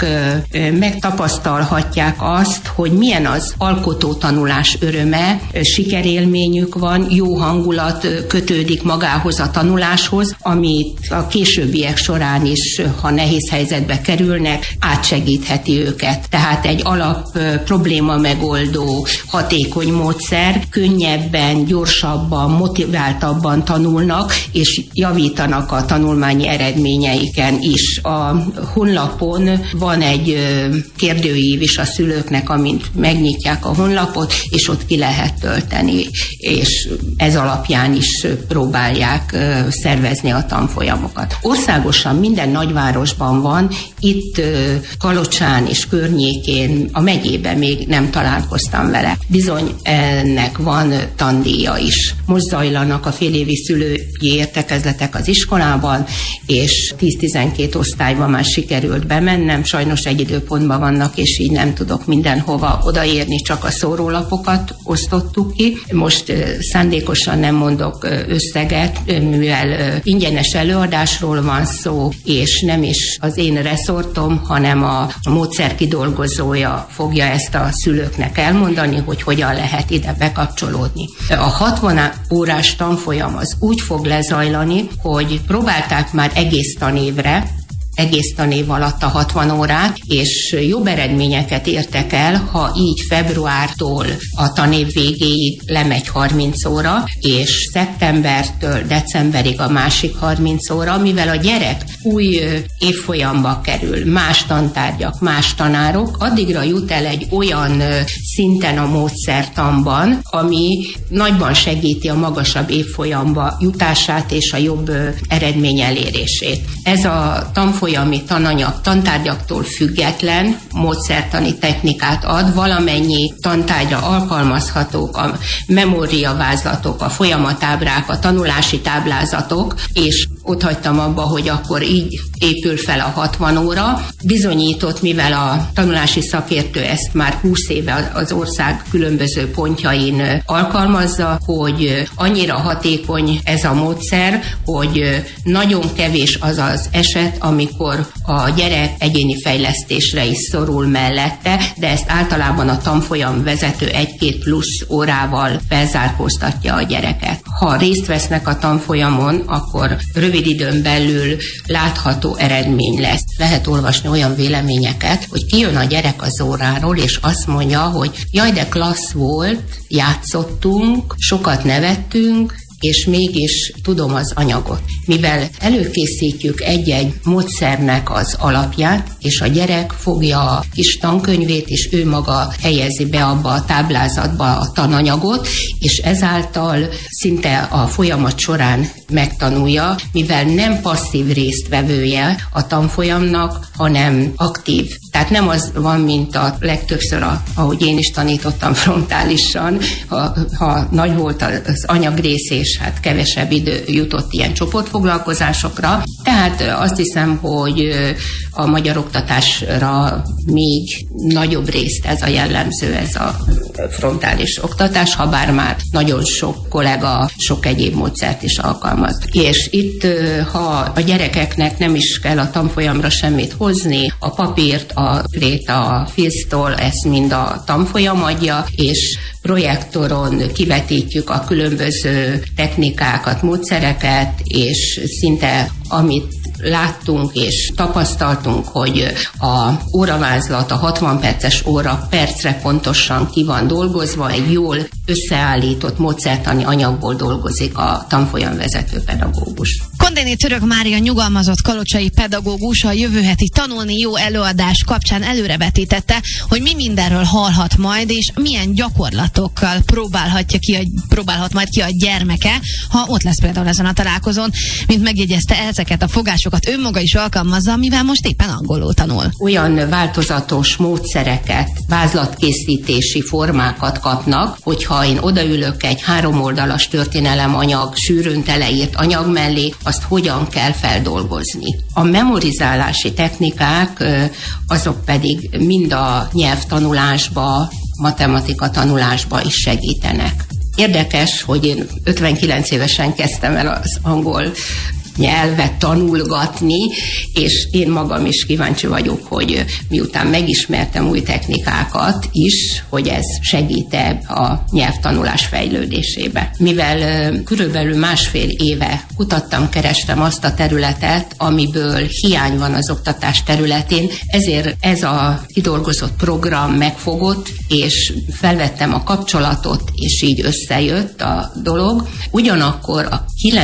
megtapasztalhatják azt, hogy milyen az alkotó tanulás öröme, sikerélményük van, jó hangulat kötődik magához a tanuláshoz, amit a későbbiek során is, ha nehéz helyzetbe kerülnek, átsegítheti őket. Tehát egy alap probléma megoldó, hatékony módszer, könnyebben, gyorsabban, motiváltabban tanulnak, és javítanak a tanulmányi eredményeiken is. A honlapon van egy kérdőív is a szülőknek, amint megnyitják a honlapot, és ott ki lehet tölteni, és ez alapján is próbálják szervezni a tanfolyamokat. Országosan minden nagyvárosban van, itt Kalocsán és környékén, a megyében még nem találkoztam vele. Bizony ennek van tandíja is. Most zajlanak a félévi szülői értekezletek az iskolában, és tíz-tizenkét osztályban már sikerült bemennem, sajnos egy időpontban vannak, és így nem tudok mindenhova odaérni, csak a szórólapokat osztottuk ki. Most szándékosan nem mondok összeget, mivel ingyenes előadásról van szó, és nem is az én reszortom, hanem a módszer kidolgozója fogja ezt a szülőknek elmondani, hogy hogyan lehet ide bekapcsolódni. A hatvan órás tanfolyam az úgy fog lezajlani, hogy próbálták már egész tanévre, egész tanév alatt a hatvan órát, és jobb eredményeket értek el, ha így februártól a tanév végéig lemegy harminc óra, és szeptembertől decemberig a másik harminc óra, mivel a gyerek új évfolyamba kerül, más tantárgyak, más tanárok, addigra jut el egy olyan szinten a módszertanban, ami nagyban segíti a magasabb évfolyamba jutását és a jobb eredmény elérését. Ez a tanfolyami tananyag tantárgyaktól független módszertani technikát ad, valamennyi tantárgyra alkalmazhatók a memóriavázlatok, a folyamatábrák, a tanulási táblázatok, és ott hagytam abba, hogy akkor így épül fel a hatvan óra. Bizonyított, mivel a tanulási szakértő ezt már húsz éve az ország különböző pontjain alkalmazza, hogy annyira hatékony ez a módszer, hogy nagyon kevés az az eset, amikor a gyerek egyéni fejlesztésre is szorul mellette, de ezt általában a tanfolyam vezető egy-két plusz órával felzárkóztatja a gyereket. Ha részt vesznek a tanfolyamon, akkor rövid időn belül látható eredmény lesz. Lehet olvasni olyan véleményeket, hogy kijön a gyerek az óráról, és azt mondja, hogy jaj, de klassz volt, játszottunk, sokat nevettünk, és mégis tudom az anyagot. Mivel előkészítjük egy-egy módszernek az alapját, és a gyerek fogja a kis tankönyvét, és ő maga helyezi be abba a táblázatba a tananyagot, és ezáltal szinte a folyamat során megtanulja, mivel nem passzív résztvevője a tanfolyamnak, hanem aktív. Tehát nem az van, mint a legtöbbször, a, ahogy én is tanítottam frontálisan, ha, ha nagy volt az anyagrész, és hát kevesebb idő jutott ilyen csoportfoglalkozásokra. Tehát azt hiszem, hogy a magyar oktatásra még nagyobb részt ez a jellemző, ez a frontális oktatás, ha bár már nagyon sok kollega sok egyéb módszert is alkalmaz. És itt, ha a gyerekeknek nem is kell a tanfolyamra semmit hozni, a papírt, a grét, a filztól, ezt mind a tanfolyam adja, és projektoron kivetítjük a különböző technikákat, módszereket, és szinte amit láttunk és tapasztaltunk, hogy a óravázlat, a hatvan perces óra percre pontosan ki van dolgozva, egy jól összeállított módszertani anyagból dolgozik a tanfolyamvezető pedagógus. Kondéni Török Mária nyugalmazott kalocsai pedagógus a jövő heti Tanulni jó előadás kapcsán előrevetítette, hogy mi mindenről hallhat majd, és milyen gyakorlatokkal próbálhatja ki a, próbálhat majd ki a gyermeke, ha ott lesz például ezen a találkozón. Mint megjegyezte, ezeket a fogásokat önmaga is alkalmazza, mivel most éppen angolul tanul. Olyan változatos módszereket, vázlatkészítési formákat kapnak, hogyha én odaülök egy háromoldalas történelemanyag, sűrűn teleírt anyag mellé, azt hogyan kell feldolgozni. A memorizálási technikák, azok pedig mind a nyelvtanulásba, matematika tanulásba is segítenek. Érdekes, hogy én ötvenkilenc évesen kezdtem el az angol nyelvet tanulgatni, és én magam is kíváncsi vagyok, hogy miután megismertem új technikákat is, hogy ez segít-e a nyelvtanulás fejlődésébe. Mivel körülbelül másfél éve kutattam, kerestem azt a területet, amiből hiány van az oktatás területén, ezért ez a kidolgozott program megfogott, és felvettem a kapcsolatot, és így összejött a dolog. Ugyanakkor a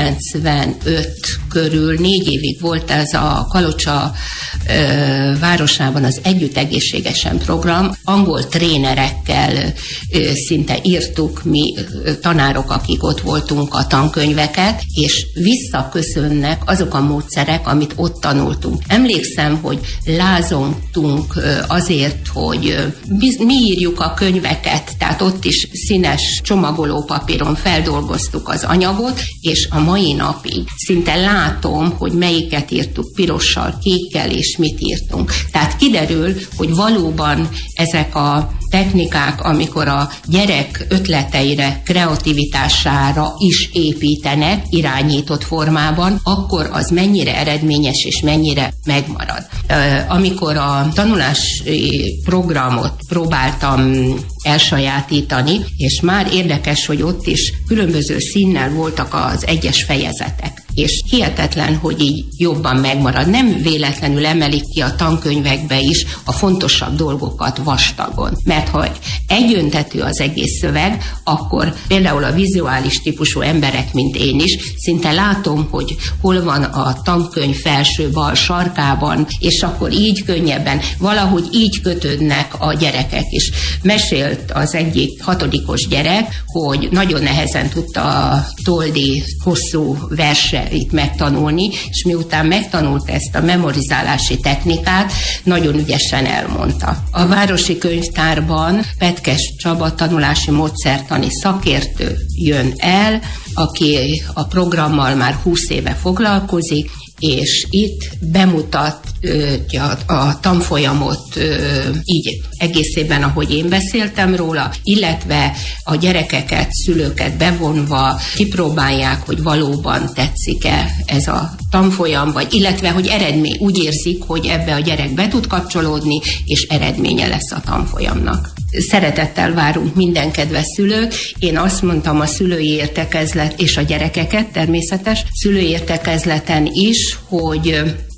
kilencvenöt körül négy évig volt ez a Kalocsa ö, városában az Együtt egészségesen program. Angol trénerekkel ö, szinte írtuk mi ö, tanárok, akik ott voltunk, a tankönyveket, és visszaköszönnek azok a módszerek, amit ott tanultunk. Emlékszem, hogy lázongtunk ö, azért, hogy ö, biz, mi írjuk a könyveket, tehát ott is színes csomagolópapíron feldolgoztuk az anyagot, és a mai napig szinte látom, hogy melyiket írtuk pirossal, kékkel, és mit írtunk. Tehát kiderül, hogy valóban ezek a technikák, amikor a gyerek ötleteire, kreativitására is építenek irányított formában, akkor az mennyire eredményes és mennyire megmarad. Amikor a tanulási programot próbáltam elsajátítani, és már érdekes, hogy ott is különböző színnel voltak az egyes fejezetek. És hihetetlen, hogy így jobban megmarad. Nem véletlenül emelik ki a tankönyvekbe is a fontosabb dolgokat vastagon. Mert ha egyöntetű az egész szöveg, akkor például a vizuális típusú emberek, mint én is, szinte látom, hogy hol van a tankönyv felső bal sarkában, és akkor így könnyebben, valahogy így kötődnek a gyerekek is. Mesélt az egyik hatodikos gyerek, hogy nagyon nehezen tudta a Toldi hosszú verseit megtanulni, és miután megtanult ezt a memorizálási technikát, nagyon ügyesen elmondta. A városi könyvtárban Petkes Csaba tanulási módszertani szakértő jön el, aki a programmal már húsz éve foglalkozik, és itt bemutatja a tanfolyamot így egészében, ahogy én beszéltem róla, illetve a gyerekeket, szülőket bevonva kipróbálják, hogy valóban tetszik-e ez a tanfolyam, vagy illetve, hogy eredmény, úgy érzik, hogy ebbe a gyerek be tud kapcsolódni, és eredménye lesz a tanfolyamnak. Szeretettel várunk minden kedves szülőt. Én azt mondtam a szülői értekezlet és a gyerekeket természetes szülői értekezleten is, hogy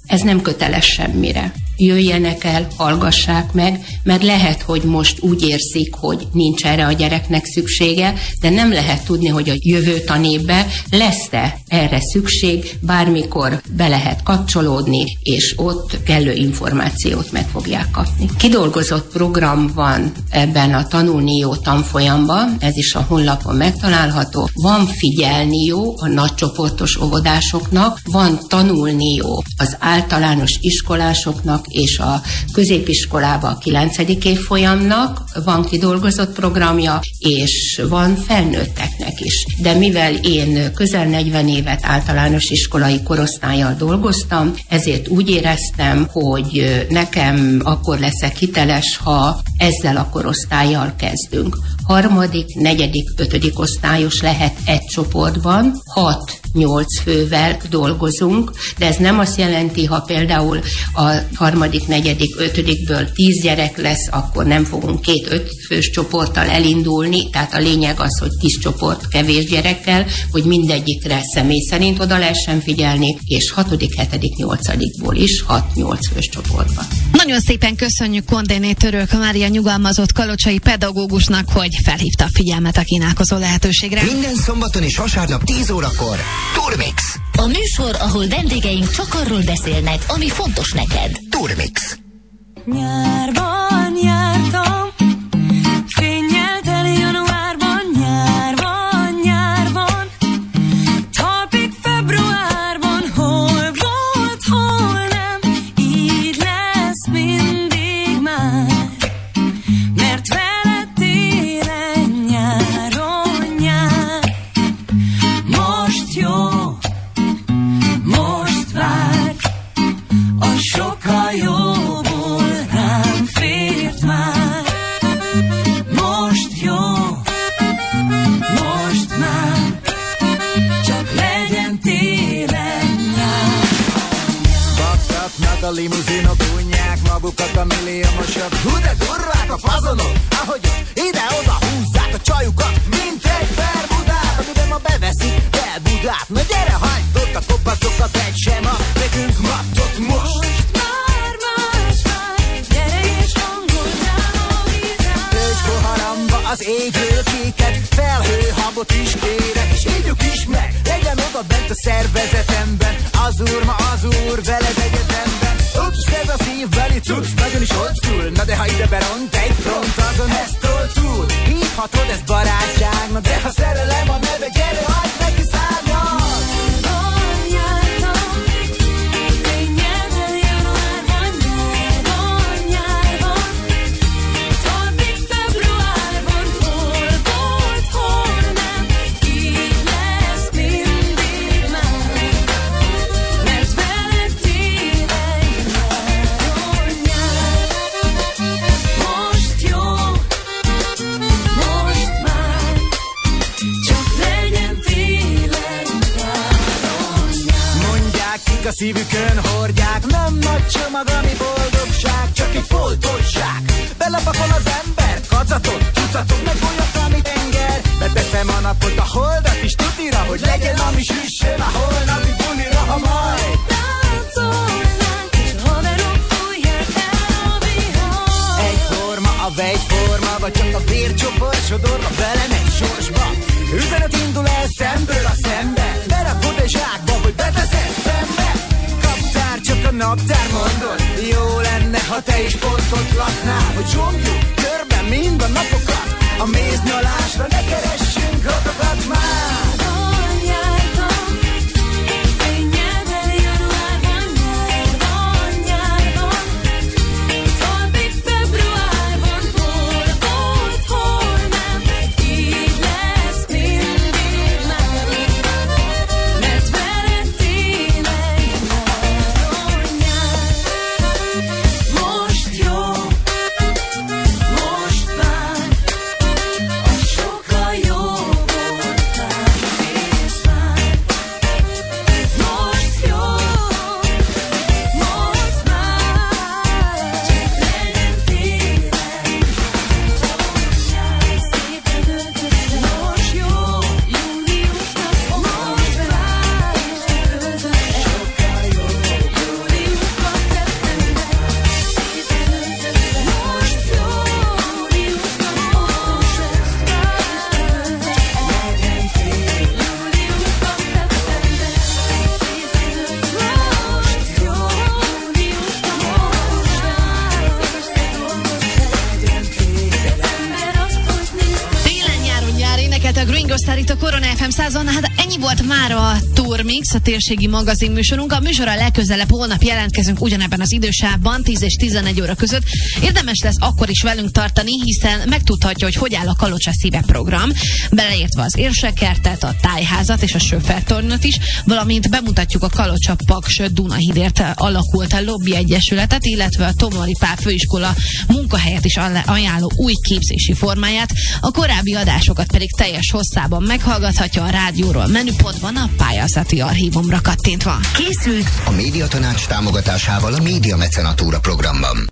Ez nem köteles semmire. Jöjjenek el, hallgassák meg, mert lehet, hogy most úgy érzik, hogy nincs erre a gyereknek szüksége, de nem lehet tudni, hogy a jövő tanévben lesz-e erre szükség, bármikor be lehet kapcsolódni, és ott kellő információt meg fogják kapni. Kidolgozott program van ebben a Tanulni Jó tanfolyamban, ez is a honlapon megtalálható. Van Figyelni Jó a nagycsoportos óvodásoknak, van Tanulni Jó az általános iskolásoknak, és a középiskolában a kilencedik évfolyamnak van kidolgozott programja, és van felnőtteknek is. De mivel én közel negyven évet általános iskolai korosztállyal dolgoztam, ezért úgy éreztem, hogy nekem akkor leszek hiteles, ha ezzel a korosztállyal kezdünk. Harmadik, negyedik, ötödik osztályos lehet egy csoportban, hat nyolc fővel dolgozunk, de ez nem azt jelenti, ha például a harmadik, negyedik, ötödikből tíz gyerek lesz, akkor nem fogunk két öt fős csoporttal elindulni, tehát a lényeg az, hogy tíz csoport kevés gyerekkel, hogy mindegyikre személy szerint oda lehessen figyelni, és hatodik, hetedik, nyolcadikból is hat nyolc fős csoportban. Nagyon szépen köszönjük Kondéné Törőka Mária nyugalmazott kalocsai pedagógusnak, hogy felhívta a figyelmet a kínálkozó lehetőségre. Minden szombaton és vasárnap tíz órakor Turmix. A műsor, ahol vendégeink csak arról beszélnek, ami fontos neked. Turmix. Nyárban jártam, fénnyel teli januárban, nyárban, nyárban, talpig februárban, hol volt, hol nem, így lesz mindig már, mert veled télen, nyáron nyár, most jó, most vár, a sokkal jóból rám fért már. Most jó, most már, csak legyen télen nyár. Baktatnak a limuzinok, unják magukat a milliómosok. Hú de durvák a fazonok, ahogy ide-oda húzzák a csajukat, mint egy Bermudát, amiben ma beveszik el Budát. Na gyere, hagyd ott a kopaszokat, egy sem a nekünk mattot most. Most már más vár, gyere és hangoltál a vitát. Tölts poharamba az égről kéket, felhőhabot is kérek, és ígyuk is meg, legyen oda bent a szervezetemben, az úr ma az úr, veled egyetemben. Ups, ez a szívbeli cucc, nagyon is old school, na de ha ide beront egy front, azon ezt tol túl. Hívhatod ezt barátságnak, de ha szerelem a neve, gyere, hagyd neki szárnyal. Nyárban jártam, fénnyel teli januárban, nyárban, nyárban, talpig februárban, hol volt, hol nem, így lesz mindig már, mert veled télen, nyáron nyár. Most jó, most már, csak legyen télen, nyáron nyár. Mondják, kik a szívükön hordják, nem nagy csomag, ami boldogság, csak egy foltosság. Belapakol az ember, kacatot, tucatot, meg olyat, ami tenger. Beteszem a napot, a holdat is tutira, hogy legyen, ami süssön a holnapi bulira, ha majd Táncolnánk, és haverok fújják el a vihar. egyforma a vegyforma, vagy csak a vércsoport sodorva velem egy sorsba. Üzenet indul el szemből a szembe, berakod egy zsákba, hogy beteszed szembe. Kaptár, csak a naptár mondod, jó lenne, ha te is pontot laknál, hogy zsongjuk körben mind a napokat, a méznyalásra ne keressünk ratokat már. Nyárban jártam, fénnyel teli januárban, nyárban, nyárban, talpig februárban, hol volt, hol nem, így lesz mindig már, mert veled télen, nyáron nyár. Most jó, most már, a sokkal jó voltál. All-Star itt a Korona ef em százon. Hát ennyi volt már a Turmix, a térségi magazin műsorunk. A műsorral legközelebb holnap jelentkezünk ugyanebben az idősávban, tíz és tizenegy óra között. Érdemes lesz akkor is velünk tartani, hiszen megtudhatja, hogy hogy áll a Kalocsa Szíve program, beleértve az Érsekertet, a Tájházat és a Söfertornyot is, valamint bemutatjuk a Kalocsa Paks Dunahídért alakult a Lobby Egyesületet, illetve a Tomori Pál Főiskola munkahelyet is ajánló új képzési formáját. A korábbi adásokat pedig teljes hosszában meghallgathatja a rádióról menüpontban a pályázati archívumra kattintva. Készült a Médiatanács támogatásával a Média Mecenatúra programban.